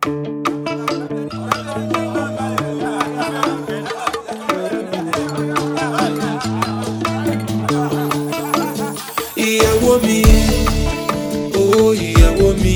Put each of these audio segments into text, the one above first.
Ìyàwó mi, oh ìyàwó mi,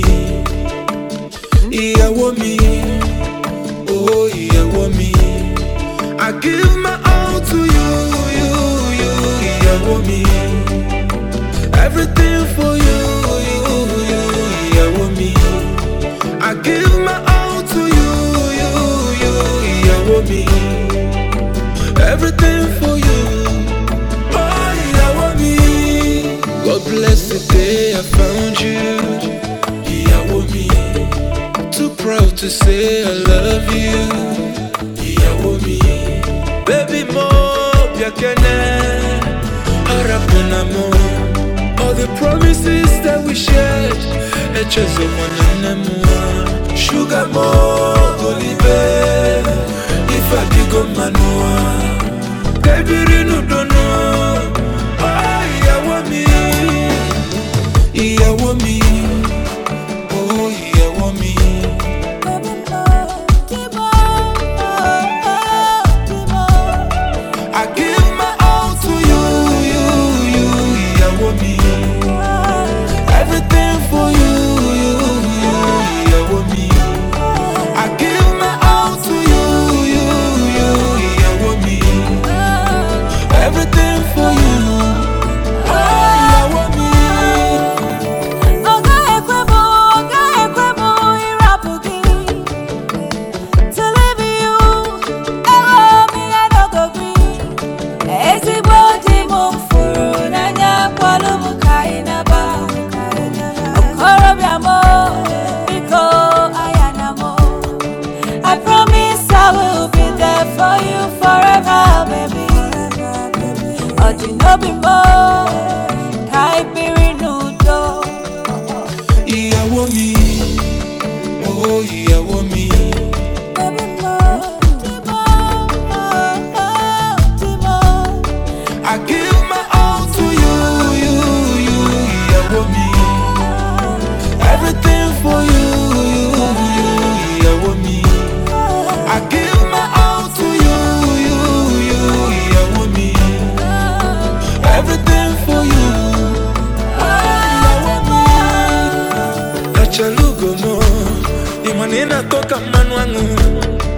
ìyàwó mi, oh ìyàwó mi. I give my all to you, ìyàwó mi. Everything for you, ìyàwó mi. I give my all to you, ìyàwó mi. Everything for you, oh ìyàwó mi. God bless the day I found you, ìyàwó mi. Too proud to say I love you, ìyàwó mi. Baby mo biakene, arapuna mo. All the promises that we shared, echezo mwananamua. Sugar mo golibe, ifadigo manua. Baby rinu dono, oh ìyàwó mi, ìyàwó mi, oh ìyàwó mi. I give my all to you, ìyàwó mi. Everything for you, ìyàwó mi. I give my all to you, ìyàwó mi. Everything for you, oh ìyàwó mi. Oga ekwebo, irapugi. To leave you, ewo mi no go gree. Ezigbo di mo furu n'anya kwalu mu kainaba. Okorobịa mo, biko ayana mo. I promise I will be there for you forever, baby. Ojinobi mo, kaibiri nudo. Ìyàwó mi, oh ìyàwó mi. Baby mo, Timo, Timo. I give my all to you, ìyàwó mi. Everything for you, ìyàwó mi. I give my all to you, ìyàwó mi. Everything for you, ìyàwó mi. Achalugo mo, di manina toka manu angu.